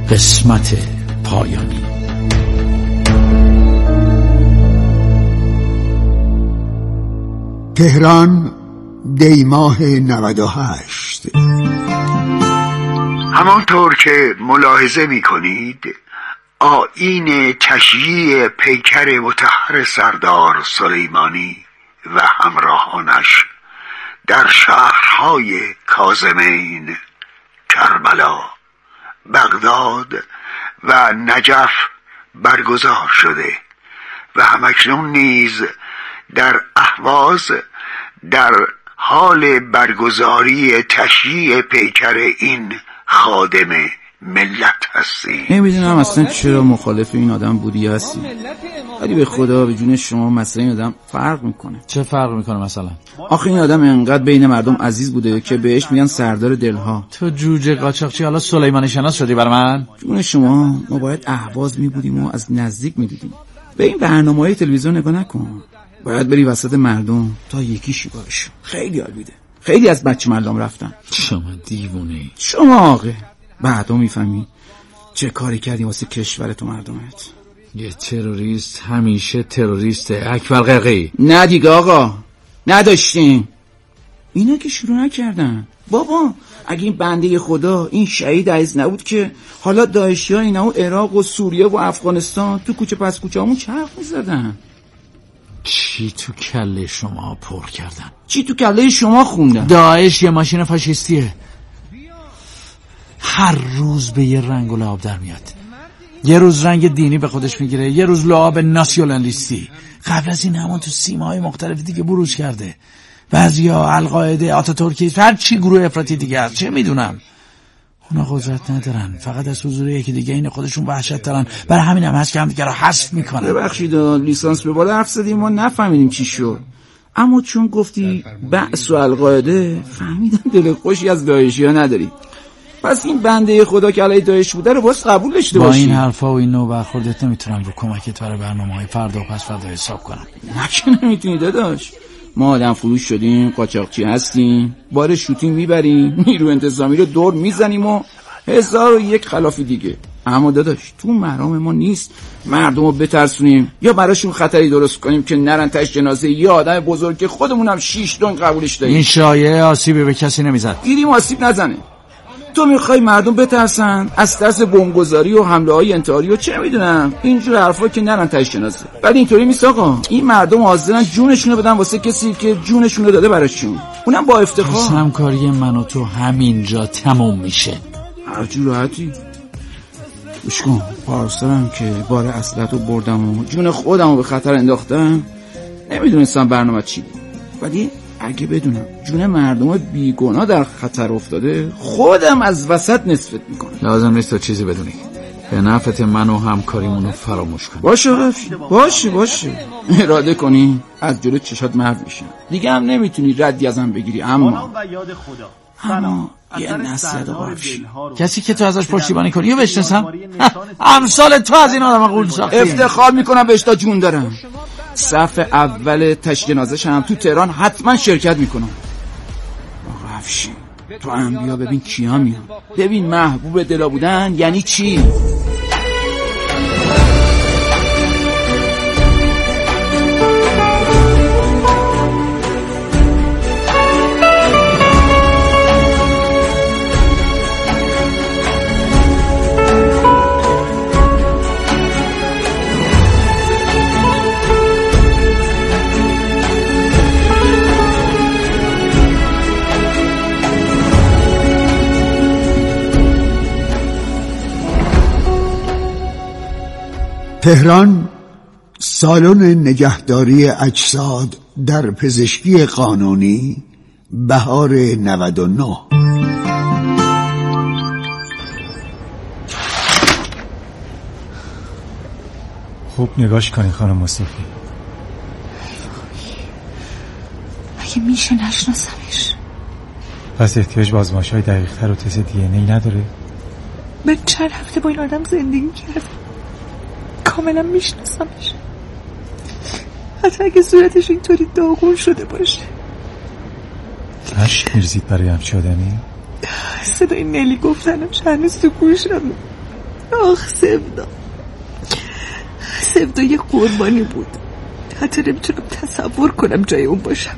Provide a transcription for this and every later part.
قسمت پایانی. تهران، دیماه 98. همانطور که ملاحظه می کنید آیین تشییع پیکر مطهر سردار سلیمانی و همراهانش در شهرهای کاظمین، کربلا، بغداد و نجف برگزار شده و همکنون نیز در اهواز در حال برگزاری تشییع پیکر این خادم ملت هستیم. نمیدونم اصلا چرا مخالف این آدم بودی هستی، ولی به خدا به جون شما مسئله این آدم فرق میکنه. چه فرق میکنه مثلا؟ آخه این آدم انقدر بین مردم عزیز بوده که بهش میگن سردار دلها. تو جوجه قاچاقچی حالا سلیمانی شناس شدی برای من؟ جون شما ما باید اهواز میبودیم و از نزدیک میدیدیم. به این برنامه‌های تلویزیون نگاه نکن، باید بری وسط مردم تا یکیشی باش. خیلی حال میده. خیلی از بچه مردم رفتن. شما دیوونه. شما آقه بعدا میفهمی چه کاری کردی واسه کشورت و مردمت. یه تروریست همیشه تروریسته. اکبر قرقی. نه دیگه آقا، نداشتیم. اینا که شروع نکردن. بابا اگه این بنده خدا این شهید عزیز نبود که حالا داعشی ها اینا و عراق و سوریه و افغانستان تو کوچه پس کوچه همون چرخ میزدن. چی تو کله شما پر کردن؟ چی تو کله شما خوندن؟ داعش یه ماشین فاشیستیه، هر روز به یه رنگ و لعاب در میاد. یه روز رنگ دینی به خودش میگیره، یه روز لعاب ناسیونالیستی. قبل از این همون تو سیماهای مختلف دیگه بروز کرده. بعضیا القاعده، آتاتورکی، هر چی گروه افراطی دیگه هست، چه میدونم. اونا قدرت ندارن، فقط از حضور یکی دیگه این خودشون وحشت دارن. برای همین هم هست که هم دیگه رو حذف میکنن. ببخشید لیسانس به بالا حرف زدیم ما نفهمیدیم چی شد، اما چون گفتی بعث و القاعده فهمیدم دل خوشی از داعشی ها نداری. پس این بنده خدا که علیه داعش بوده رو باز قبول داشته باشی. با این حرفا و این نوع برخوردت نمیتونم رو کمکت برای برنامه‌های فردا و پس فردا حساب کنم. نه که نمیتونی داداش، ما آدم فروش شدیم، قاچاقچی هستیم، بار شوتینگ میبریم، نیرو انتظامی رو دور میزنیم و 1001 خلافی دیگه. اما داداش تو مرام ما نیست مردم رو بترسونیم یا براشون خطری درست کنیم که نرن تاش جنازه یه آدم بزرگ که خودمونم 6 دن قبولش داریم. این شایعه آسیبی به کسی نمیزد. گیریم آسیب نزنه. تو میخوای مردم بترسن از ترس بمبگذاری و حمله های انتحاری و چه میدونم اینجور حرفا که نرن تاش جنازه. بعد اینطوری نیست آقا، این مردم حاضرن جونشون رو بدن واسه کسی که جونشون رو داده براشون، اونم با افتخار. همکاری من و تو همینجا تموم میشه. هر جور راحتی. گوش کن، پارسالم که بار اصلت رو بردم و جون خودم رو به خطر انداختم، نمیدونستم برنامه چی بود، ولی اگه بدونم جون مردم بیگناه در خطر افتاده خودم از وسط نصفت میکنم. لازم نیست تو چیزی بدونی، به نفعت من و همکاریمونو فراموش کنی. باشه اراده کنی از جلو چشات محو میشم دیگه، هم نمیتونی ردی ازم بگیری. اما یه نصیحت آقافشی، کسی که تو ازش پشتیبانی کنی یا بشناسم امثال تو از این آدم قول ساختی. افتخار میکنم بهش تا جون دارم. صف اول تشییع جنازه هم تو تهران حتما شرکت میکنم. آقا افشین تو هم بیا ببین کیا میان، ببین محبوب دلا بودن یعنی چی. تهران، سالن نگهداری اجساد در پزشکی قانونی، بهار 99. خوب نگاش کنی خانم مصطفی. اگه میشه نشناسمش. پس احتیاج به آزمایش‌های دقیق‌تر و تست دی ان ای نداره؟ من چند هفته با این آدم زندگی کردم، کاملا میشناسمش، حتی اگه صورتش اینطوری داغون شده باشه. عشق می‌ریزید برای همچین آدمی؟ صدای نلی گفتنم هنوز تو گوشم. آخ سفدا یه قربانی بود. حتی نمیتونم تصور کنم جای اون باشم.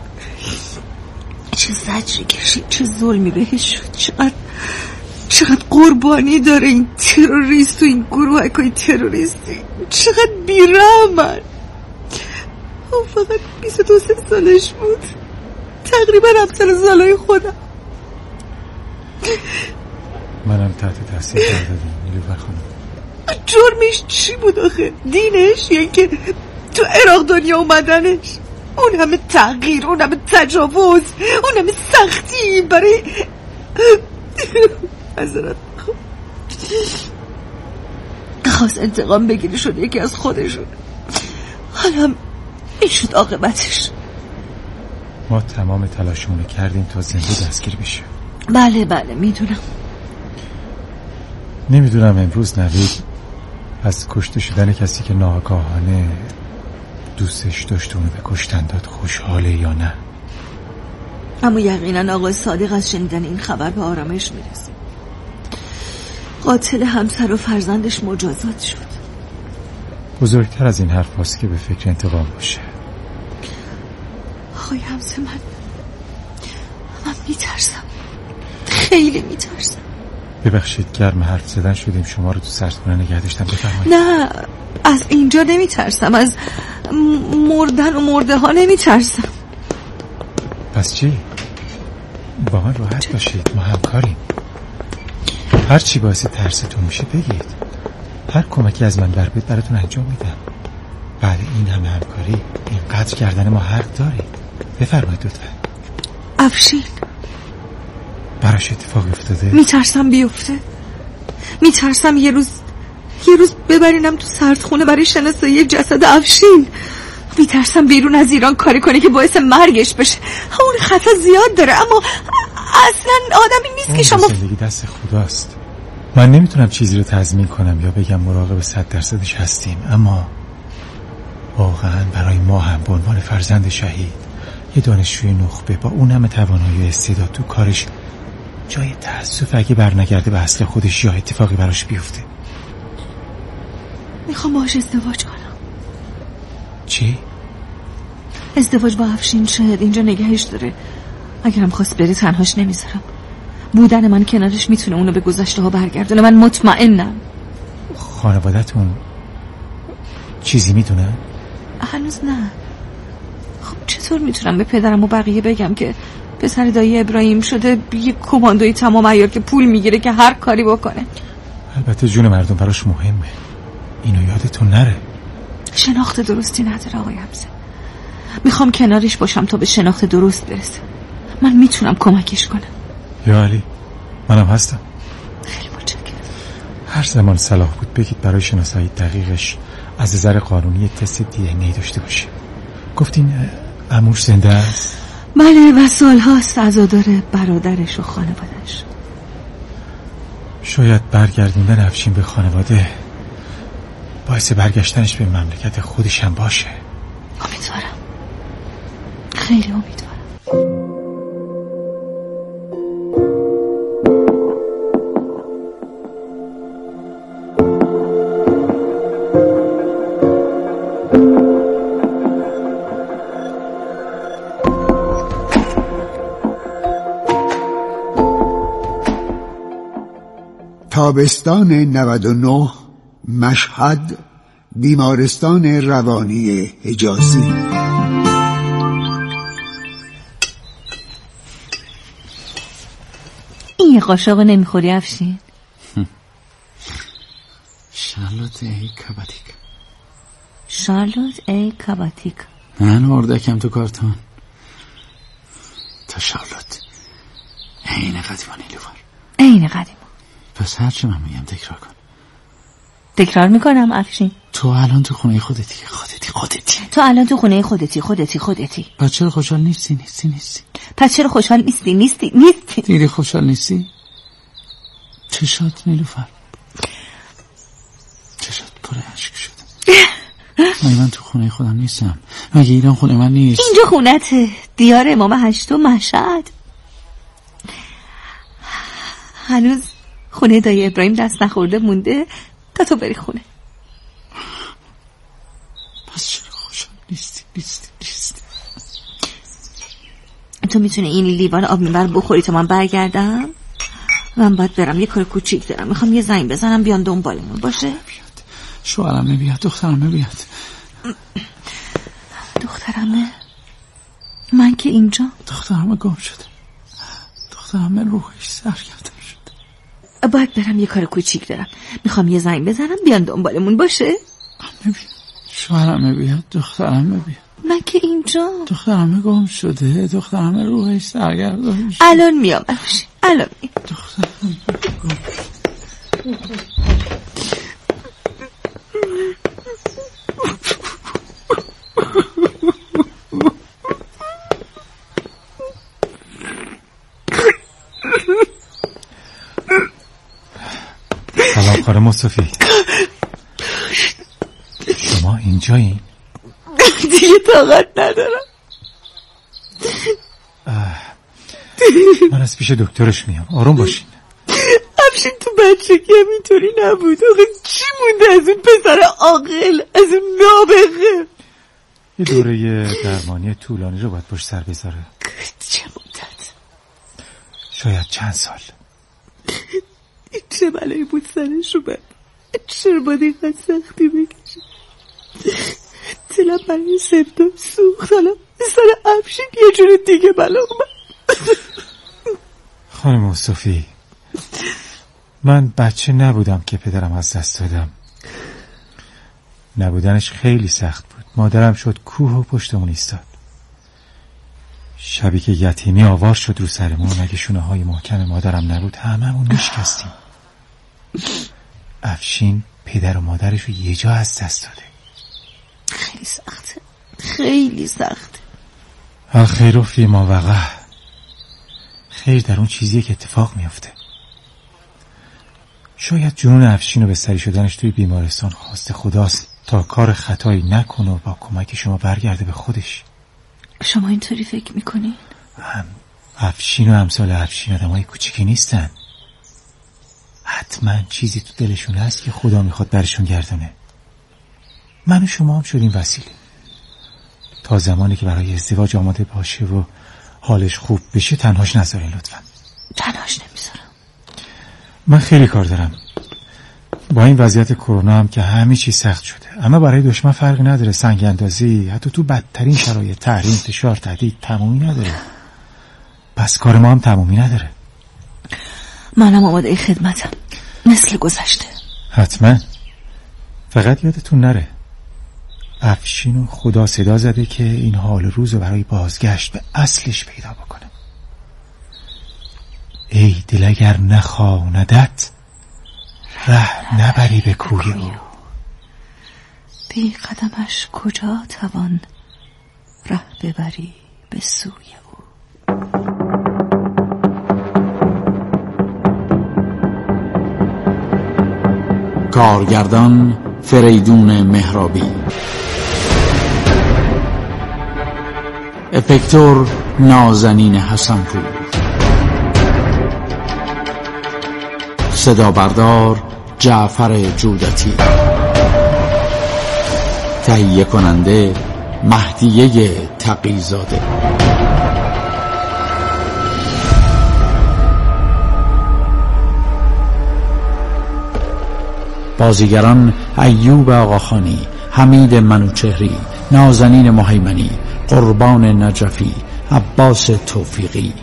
چه زجری کشید، چه ظلمی بهش شد، چقدر قربانی داره این تروریست و این گروهکای تروریستی، چقدر بیرحمن. اون فقط 22 سالش بود، تقریبا همسن سالای خودم. منم تحت تاثیر قرار دادم نیلوفر خانم. جرمش چی بود آخه؟ دینش یا اینکه تو عراق دنیا اومدنش؟ اون همه تغییر، اون همه تجاوز، اون همه سختی برای حضرت خواست انتقام بگیری، شد یکی از خودشون. حالا این شد عاقبتش. ما تمام تلاشمونو کردیم تا زنده دستگیر بشه. بله میدونم. نمیدونم امروز نوید از کشته شدن کسی که ناآگاهانه دوستش داشت اونو به کشتن داد خوشحاله یا نه. اما یقینا آقای صادق از شنیدن این خبر به آرامش میرسه. قاتل همسر و فرزندش مجازات شد. بزرگتر از این حرف هاست که به فکر انتقام باشه. آقای حمزه، من میترسم، خیلی میترسم. ببخشید گرم حرف زدن شدیم، شما رو تو سردخونه نگه داشتم. بفرمایید. نه، از اینجا نمیترسم، از مردن و مرده ها نمیترسم. پس چی؟ با من راحت باشید، ما همکاریم. هر چی باعث ترستون میشه بگید، هر کمکی از من بر بیاد براتون انجام میدم. بله این همه همکاری، اینقدر کردن ما حق دارید. بفرمایید لطفا. افشین براش اتفاق افتاده؟ میترسم بیفته، میترسم یه روز ببرینم تو سردخونه برای شناسایی جسد افشین. میترسم بیرون از ایران کاری کنه که باعث مرگش بشه. اون خطا زیاد داره، اما اصلا آدمی نیست که شما. زندگی دست خداست. من نمیتونم چیزی رو تضمین کنم یا بگم مراقب 100% هستیم، اما واقعا برای ما هم به عنوان فرزند شهید، یه دانشجوی نخبه با اون همه توانایی و استعداد تو کارش، جای تأسف اگه برنگرده به اصل خودش یا اتفاقی براش بیفته. میخوام باهاش ازدواج کنم. چی؟ ازدواج با افشین. شاید اینجا نگهش داره، اگرم خواست بره تنهاش نمیذارم. بودن من کنارش میتونه اونو به گذشته ها برگردونه. من مطمئنم. خانوادتون چیزی میدونن؟ هنوز نه. خب چطور میتونم به پدرم و بقیه بگم که پسر دایی ابراهیم شده یه کماندوی تمام عیار که پول میگیره که هر کاری بکنه؟ البته جون مردم براش مهمه، اینو یادتون نره. شناخت درستی نداره آقای حمزه. میخوام کنارش باشم تا به شناخت درست برسه. من میتونم کمکش کنم. یا علی، منم هستم. خیلی متشکرم. هر زمان صلاح بود بگید برای شناسایی دقیقش از نظر قانونی تست DNA داشته باشه. گفتین عموش زنده است؟ بله، و سالهاست عزادار برادرش و خانوادهش. شاید برگردوندن افشین به خانواده باعث برگشتنش به مملکت خودش هم باشه. امیدوارم، خیلی امیدوارم. تابستان 99 مشهد، بیمارستان روانی حجازی. این قاشق نمیخوری افشین؟ شارلوت ای کاباتیک. شارلوت ای کاباتیک. من اردکم تو کارتون. تا شارلوت عین قدیما نیلوفر. عین قدیما. پس هرچی من میگم تکرار کن. تکرار میکنم افشین. تو الان تو خونه خودتی. تو الان تو خونه خودتی. پس چرا خوشحال نیستی؟ پس چرا خوشحال نیستی؟ دیگه خوشحال نیستی؟ چشات نیلوفر، چشات پر اشک شد. من تو خونه خودم نیستم. مگه ایران خونه من نیست؟ اینجا خونته، دیار امام 8 مشهد. هنوز خونه دایی ابراهیم دست نخورده مونده تا تو بری خونه. پس چرا خوشم نیستی؟ تو میتونه این لیوان آب میبر بخوری تا من برگردم؟ من باید برم، یه کار کوچیک دارم، میخوام یه زنگ بزنم بیان دنبالمون. باشه؟ شوهرم بیاد، دخترم بیاد. دخترمه؟ من که اینجا. دخترم گم شده، دخترم روحش سرگردان شده. باید برم، یه کار کوچیک دارم، میخوام یه زنگ بزنم بیان دنبالمون. باشه؟ شوهرم بیاد، دخترم بیاد. من که اینجا. دخترم گم شده، دخترم روحش سرگردان شده. الان میام افشین، الان میام. دخترم گم سلام خانم مصطفی، شما اینجایی؟ دیگه طاقت ندارم. من از پیش دکترش میام، آروم باشین. افشین تو بچگی هم اینطوری نبود. آخه چی مونده از اون پسر عاقل، از اون نابغه؟ یه دوره درمانی طولانی رو باید پشت سر بذاره. چه مدت؟ شاید چند سال. این چه بلایی بود سرش رو بد؟ چرا باید اینقدر سختی بکشه؟ دلم برای سبتا سوخت، حالا سر افشین یه جور دیگه بلا اومد. خانم مصطفی، من بچه نبودم که پدرم از دست دادم. نبودنش خیلی سخت بود. مادرم شد کوه و پشتمون ایستاد. شبی که یتیمی آوار شد رو سرمون، اگه شونه های محکم مادرم نبود هممون میشکستیم. افشین پدر و مادرش رو یه جا از دست داده. خیلی سخته، خیلی سخته. الخیر فی ما وقع. خیر در اون چیزیه که اتفاق میفته. شاید جنون افشین و بستری شدنش توی بیمارستان خواست خداست تا کار خطایی نکنه و با کمک شما برگرده به خودش. شما اینطوری فکر میکنین؟ افشین و امثال افشین آدمای کوچیکی نیستن. حتما چیزی تو دلشون هست که خدا میخواد برشون گردونه. من و شما هم شدیم وسیله. تا زمانی که برای ازدواج آماده باشه و حالش خوب بشه تنهاش نذارین لطفا. تنهاش نمیذارم. من خیلی کار دارم. با این وضعیت کرونا هم که همه چی سخت شده، اما برای دشمن فرقی نداره. سنگ اندازی حتی تو بدترین شرایط، تحریم، فشار، تهدید تمومی نداره. پس کار ما هم تمومی نداره. منم آماده خدمتم مثل گذشته. حتما. فقط یادتون نره افشینو خدا صدا زده که این حال روز رو برای بازگشت به اصلش پیدا بکنه. ای دل اگر نخواندت ره نبری به کوی او. بی قدمش کجا توان ره ببری به سوی او. کارگردان فریدون مهرابی، افکتور نازنین حسنپور، صدا بردار جعفر جودتی، تهیه کننده مهدیه تقی‌زاده. بازیگران ایوب آقاخانی، حمید منوچهری، نازنین مهیمنی، قربان نجفی، عباس توفیقی.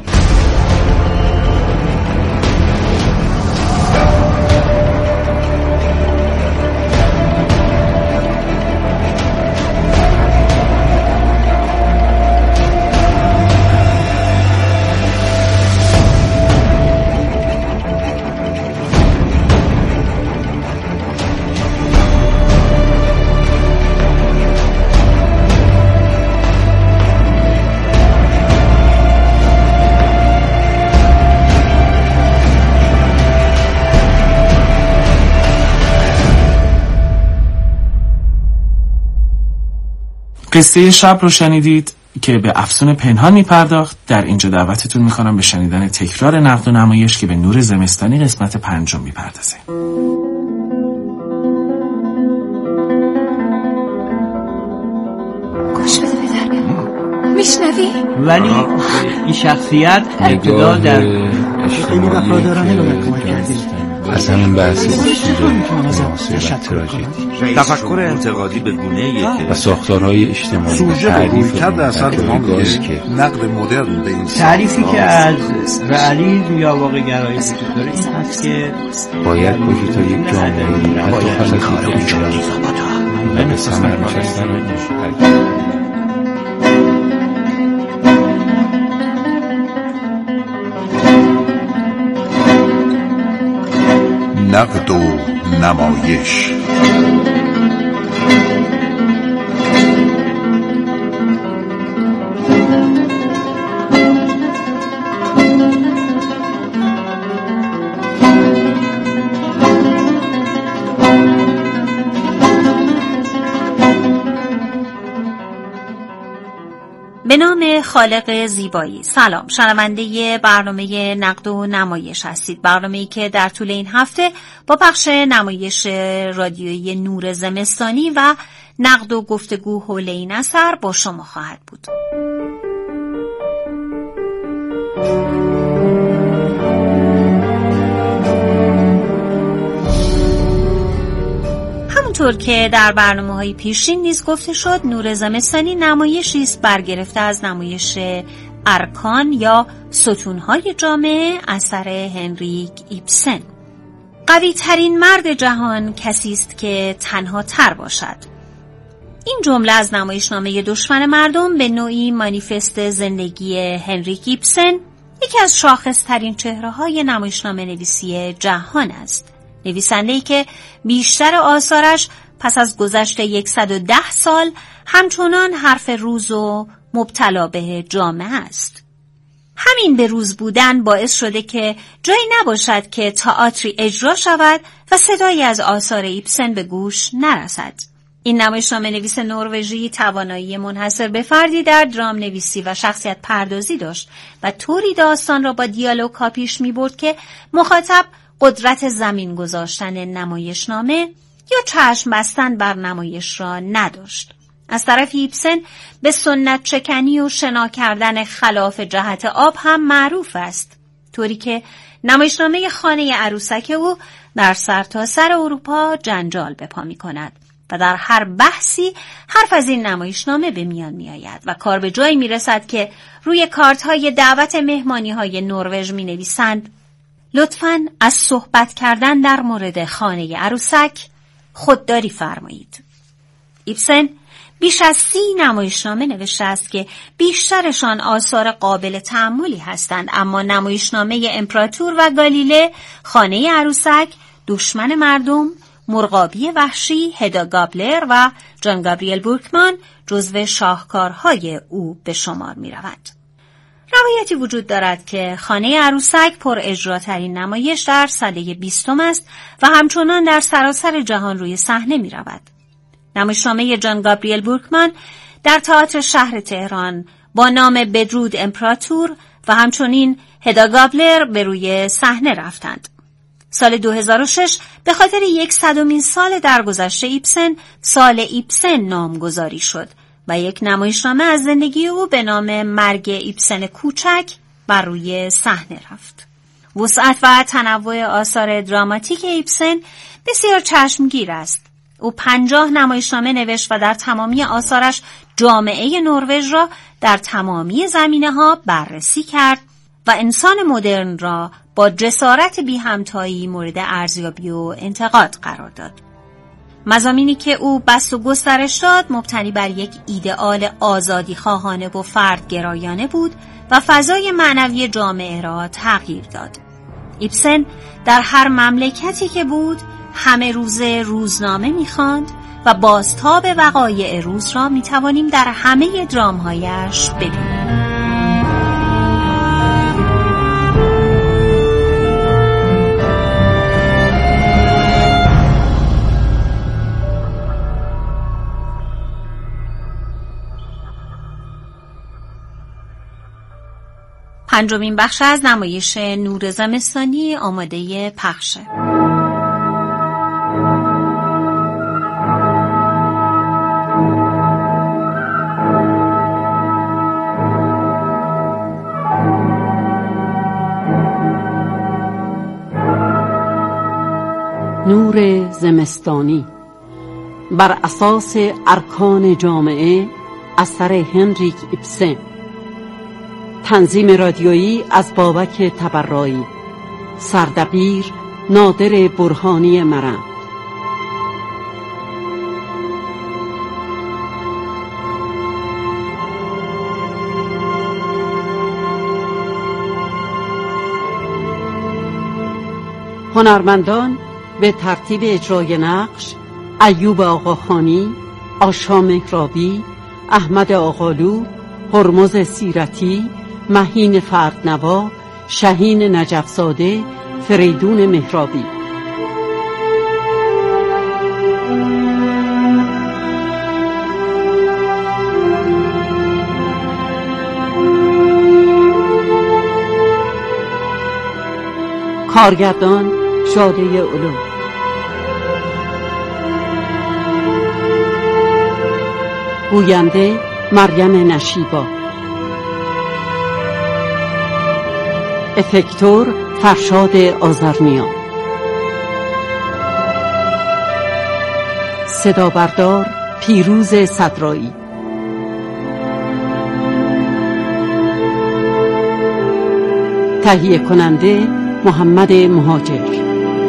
قصه شب رو شنیدید که به افسون پنهان میپرداخت، در اینجا دعوتتون میکنم به شنیدن تکرار نقد و نمایش که به نور زمستانی قسمت 5 میپردازه. گوش بده پدر، میشنوی؟ ولی این شخصیت ابتدا در خیلی وفادارانه به من کمک کردی. از همین بحث معاصر و تراژدی، تفکر انتقادی به گونه‌ای و ساختارهای اجتماعی سوژه و رویکرد اثر ما میگه نقد مدرن به این تعریفی که از رئالیسم یا واقع گرایی وجود داره این هست که باید وجود تا یک جامعه حتی فلسفی اجتماعی و به ثمر نشستن نقد و نمایش. به نام خالق زیبایی. سلام، شنونده برنامه نقد و نمایش هستید، برنامه‌ای که در طول این هفته با پخش نمایش رادیویی نور زمستانی و نقد و گفتگو حول این اثر با شما خواهد بود. همونطور که در برنامه‌های پیشین نیز گفته شد، نور زمستانی نمایشی است برگرفته از نمایش ارکان یا ستون‌های جامعه اثر هنریک ایبسن. قوی ترین مرد جهان کسی است که تنها تر باشد. این جمله از نمایشنامه دشمن مردم به نوعی مانیفست زندگی هنریک ایبسن، یکی از شاخص‌ترین چهره‌های نمایشنامه نویسی جهان است. نویسنده‌ای که بیشتر آثارش پس از گذشت 110 سال همچنان حرف روز و مبتلا به جامعه است. همین به روز بودن باعث شده که جایی نباشد که تئاتری اجرا شود و صدایی از آثار ایبسن به گوش نرسد. این نمایشنامه نویس نروژی توانایی منحصر به فردی در درام نویسی و شخصیت پردازی داشت و طوری داستان را با دیالوگ ها پیش می برد که مخاطب قدرت زمین گذاشتن نمایشنامه یا چشم بستن بر نمایش را نداشت. از طرف ایبسن به سنت چکنی و شنا کردن خلاف جهت آب هم معروف است، طوری که نمایشنامه خانه عروسک او در سرتاسر اروپا جنجال به پا می کند و در هر بحثی حرف از این نمایشنامه به میان می آید و کار به جایی می رسد که روی کارت های دعوت مهمانی های نروژ می نویسند: لطفاً از صحبت کردن در مورد خانه عروسک خودداری فرمایید. ایبسن بیش از 30 نمایشنامه نوشته است که بیشترشان آثار قابل تأملی هستند، اما نمایشنامه امپراتور و گالیله، خانه عروسک، دشمن مردم، مرغابی وحشی، هدا گابلر و جان گابریل بورکمان جزو شاهکارهای او به شمار می رود. روایتی وجود دارد که خانه عروسک پر اجراترین نمایش در سده 20 است و همچنان در سراسر جهان روی صحنه می رود. نمایشنامه جان گابریل بورکمان در تئاتر شهر تهران با نام بدرود امپراتور و همچنین هدا گابلر به روی صحنه رفتند. سال 2006 به خاطر 100مین سال درگذشت ایبسن، سال ایبسن نامگذاری شد و یک نمایشنامه از زندگی او به نام مرگ ایبسن کوچک بر روی صحنه رفت. وسعت و تنوع آثار دراماتیک ایبسن بسیار چشمگیر است. او 50 نمایشنامه نوشت و در تمامی آثارش جامعه نروژ را در تمامی زمینه‌ها بررسی کرد و انسان مدرن را با جسارت بی همتایی مورد ارزیابی و انتقاد قرار داد. مضامینی که او بسط و گسترش داد مبتنی بر یک ایدئال آزادی خواهانه و فردگرایانه بود و فضای معنوی جامعه را تغییر داد. ایبسن در هر مملکتی که بود همه روزه روزنامه می‌خواند و بازتاب وقایع روز را می‌توانیم در همه درام‌هایش ببینیم. پنجمین بخش از نمایش نور زمستانی آماده پخشه. نور زمستانی بر اساس ارکان جامعه اثر هنریک ایبسن. تنظیم رادیویی از بابک تبرایی. سردبیر نادر برهانی مرم. هنرمندان به ترتیب اجرای نقش: ایوب آقاخانی، آشا مهرابی، احمد آقالو، هرمز سیرتی، مهین فردنوا، شهین نجفزاده، فریدون مهرابی. کارگردان شاده علوم. گوینده مریم نشیبا. افکتور فرشاد آذرنیا. صدا بردار پیروز صدرایی. تهیه کننده محمد مهاجر.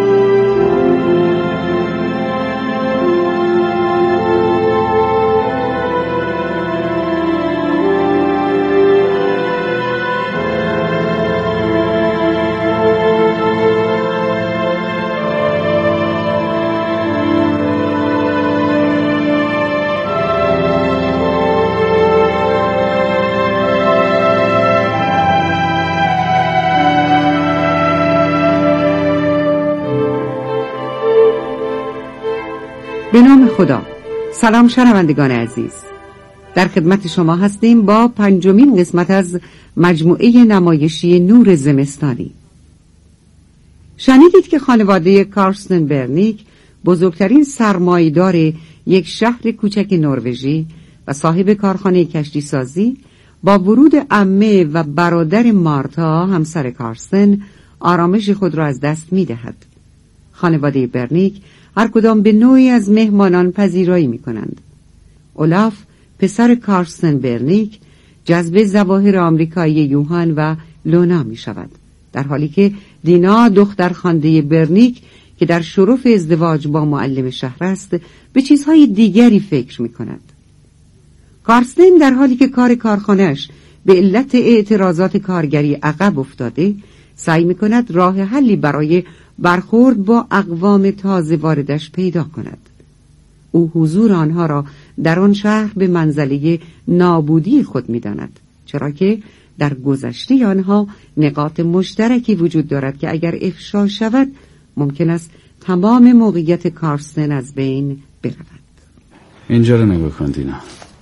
به نام خدا. سلام شنوندگان عزیز، در خدمت شما هستیم با پنجمین قسمت از مجموعه نمایشی نور زمستانی. شنیدید که خانواده کارستن برنیک، بزرگترین سرمایه‌دار یک شهر کوچک نروژی و صاحب کارخانه کشتی سازی، با ورود عمه و برادر مارتا همسر کارستن آرامش خود را از دست می‌دهد. خانواده برنیک هر کدام به نوعی از مهمانان پذیرایی می کنند. اولاف پسر کارستن برنیک جذب ظواهر آمریکایی یوهان و لونا می شود، در حالی که دینا دختر خانده برنیک که در شرف ازدواج با معلم شهر است به چیزهای دیگری فکر می کند. کارستن در حالی که کار کارخانه‌اش به علت اعتراضات کارگری عقب افتاده، سعی می کند راه حلی برای برخورد با اقوام تازه واردش پیدا کند. او حضور آنها را در آن شهر به منزله نابودی خود می داند، چرا که در گذشته آنها نقاط مشترکی وجود دارد که اگر افشا شود ممکن است تمام موقعیت کارستن از بین برود. اینجا رو نگاه کن دینا،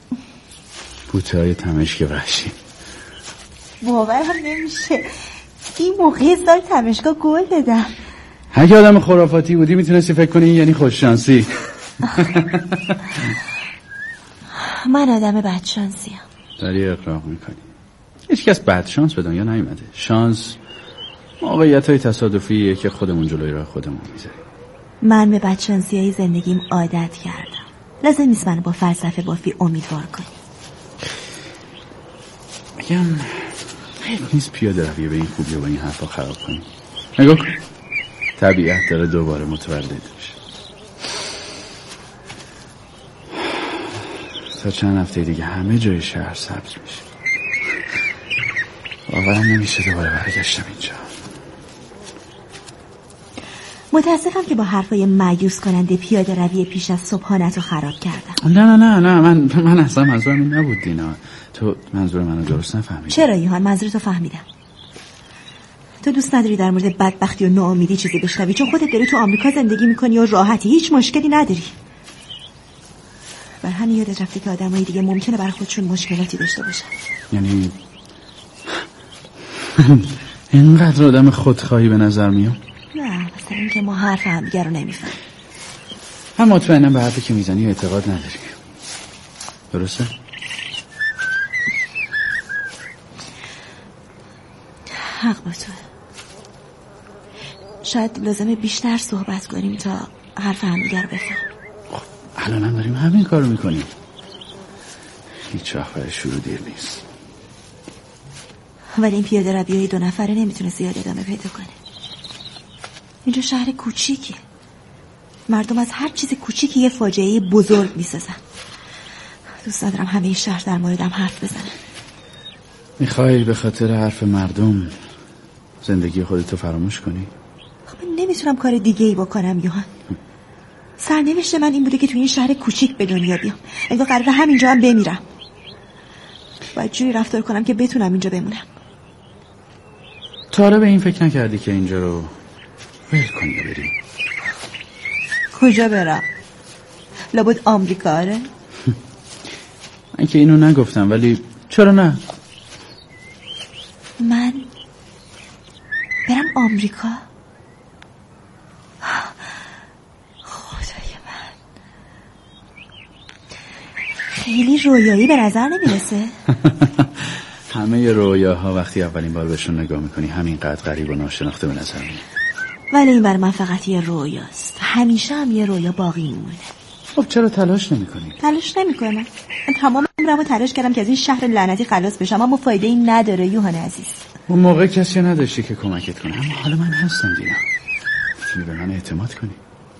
بوته‌های تمشک وحشی. باورم نمیشه این موقع سال تمشکا گل بدم. اگه آدم خرافاتی بودی میتونستی فکر کنی یعنی خوششانسی. من آدم بدشانسیم. داری اقراق میکنی. هیچ کس بدشانس به دنیا نیومده. شانس موقعیت‌های تصادفیه که خودمون جلوی راه خودمون میذاریم. من به بدشانسی‌های زندگیم عادت کردم. لازم نیست منو با فلسفه بافی امیدوار کنی. میگم حیف نیست پیاده روی به این خوبی و با این حرفا خراب کنی. نگاه کن، طبیعت داره دوباره متولد میشه. تا چند هفته دیگه همه جای شهر سبز میشه. باورم نمیشه دوباره برگشتم اینجا. متاسفم که با حرفای مایوس کننده پیاده روی پیش از صبحانت رو خراب کردم. نه من اصلا منظورم این نبود دینا. تو منظور منو درست نفهمیدی. چرا یوهان؟ منظورتو فهمیدم. تو دوست نداری در مورد بدبختی و ناامیدی چیزی بشنوی، چون خودت داری تو آمریکا زندگی میکنی و راحتی، هیچ مشکلی نداری. بر همین یادت رفته که آدمای دیگه ممکنه برای خودشون مشکلاتی داشته باشن. یعنی اینقدر آدم خودخواهی به نظر میام. نه مثلا اینکه ما حرف همدیگه رو نمیفهمیم. هم مطمئنم به حرفی که میزنی اعتقاد نداریم. درسته؟ حق با تو. شاید لازمه بیشتر صحبت کنیم تا حرف همدیگه رو بفهم. خب الان هم داریم همین کارو میکنیم. هیچ وقت برای شروع دیر نیست. ولی این پیاده رویای 2 نفره نمیتونه زیاد ادامه پیدا کنه. اینجا شهر کوچیکه. مردم از هر چیز کوچیکی یه فاجعه بزرگ میسازن. دوست ندارم همه شهر در موردم حرف بزنن. میخوای به خاطر حرف مردم زندگی خودتو فراموش کنی؟ خب من نمیتونم کار دیگه ای بکنم یوهان. سرنوشت من این بوده که تو این شهر کوچیک به دنیا بیام. انگار قراره همینجا هم بمیرم. باید جوری رفتار کنم که بتونم اینجا بمونم. تا حالا به این فکر نکردی که اینجا رو ول کنی و بری؟ کجا برم؟ لابد آمریکا. آره من که اینو نگفتم، ولی چرا نه؟ من برم آمریکا؟ خدای من خیلی رویایی به نظر نمیرسه؟ همه رویاها وقتی اولین بار بهشون نگاه میکنی همینقدر غریب و ناشناخته به نظر میاد. ولی این برای من فقط یه رویاست. همیشه هم یه رویا باقی میمونه. خب چرا تلاش نمیکنی؟ تلاش نمیکنم. من تمام عمرمو تلاش کردم که از این شهر لعنتی خلاص بشم، اما فایده این نداره یوهان عزیز. اون موقع کسی نداشتی که کمکت کنه، اما حالا من هستم دینا. میتونی به من اعتماد کنی.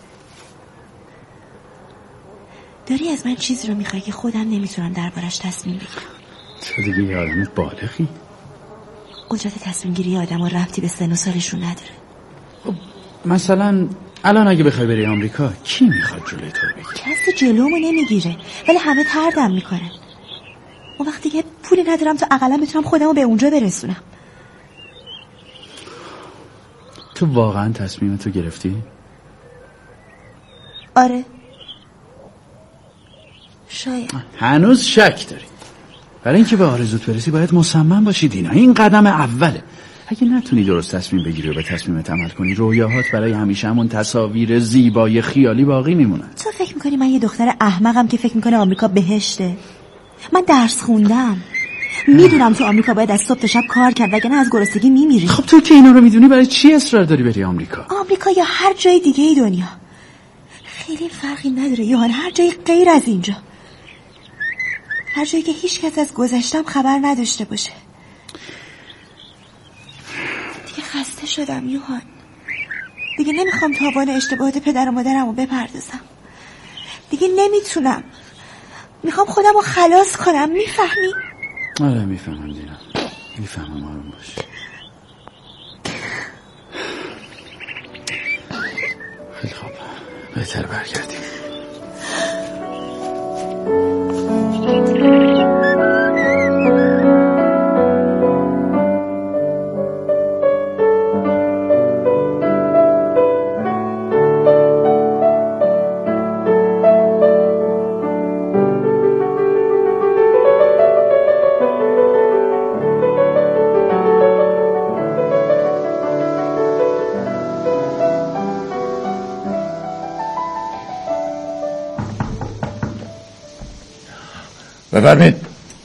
داری از من چیزی رو میخوای که خودم نمیتونم دربارش تصمیم بگیرم. تو دیگه یه آدم بالغی. قدرت تصمیم گیری آدم و ربطی به سن و سالشون نداره. خب مثلا الان اگه بخوای بری آمریکا کی میخواد جلوی تو بگیره؟ کسی جلومو نمیگیره، ولی همه طردم میکنن. اون وقتی که پولی ندارم تا اقلا بتونم خودمو به اونجا برسونم. تو واقعا تصمیمتو گرفتی؟ آره. شاید. هنوز شک داری؟ برای اینکه به آرزوت برسی باید مصمم باشی دینا. این قدم اوله. اگه نتونی درست تصمیم بگیری و به تصمیمت عمل کنی، رویاهات برای همیشه همون تصاویر زیبای خیالی باقی میمونن. تو فکر میکنی من یه دختر احمقم که فکر میکنه آمریکا بهشته؟ من درس خوندم، میدونم تو آمریکا باید از صبح تا شب کار کرد وگرنه از گرسنگی میمیری. خب تو که اینا رو میدونی برای چی اصرار داری بری آمریکا؟ آمریکا یا هر جای دیگه ای دنیا خیلی فرقی نداره یوهان. هر جایی غیر از اینجا، هر جایی که هیچ کس از گذشتم خبر نداشته باشه. دیگه خسته شدم یوهان. دیگه نمیخوام تاوان اشتباهات پدر و مادرم رو بپردازم. دیگه نمیتونم. میخوام خودم رو خلاص کنم. میفهمی؟ آره میفهمم دینا، میفهمم. آروم باش. خیلی خوب، بهتر برگردیم. بفرمید.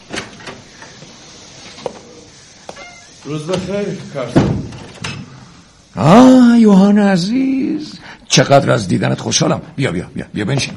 روز بخیر کارسون. یوهان عزیز، چقدر از دیدنت خوشحالم. بیا بیا بیا بیا بنشین.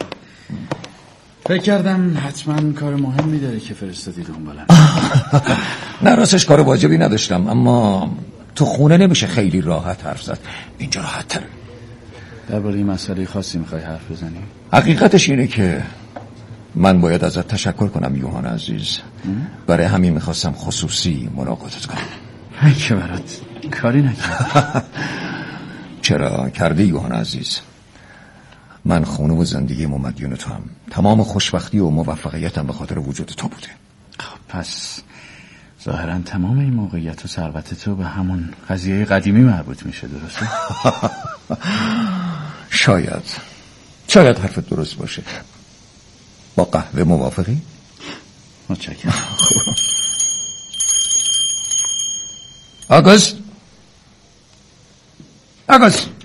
فکر کردم حتما کار مهمی داری که فرستادی دنبالم. نه راستش کار واجبی نداشتم، اما تو خونه نمیشه خیلی راحت حرف زد. اینجا راحت تره. درباره این مسئله خاصی میخوای حرف بزنی؟ حقیقتش اینه که من باید ازت تشکر کنم یوهان عزیز. برای همین میخواستم خصوصی ملاقاتت کنم. من که برات کاری نکردم. چرا کردی یوهان عزیز؟ من خونه و زندگیم و مدیون تو هم. تمام خوشبختی و موفقیتم به خاطر وجود تو بوده. خب پس ظاهرا تمام این موقعیت و ثروت تو به همون قضیه قدیمی مربوط میشه، درسته؟ شاید حرفت درست باشه. با قهوه موافقی؟ متشکرم. آگوست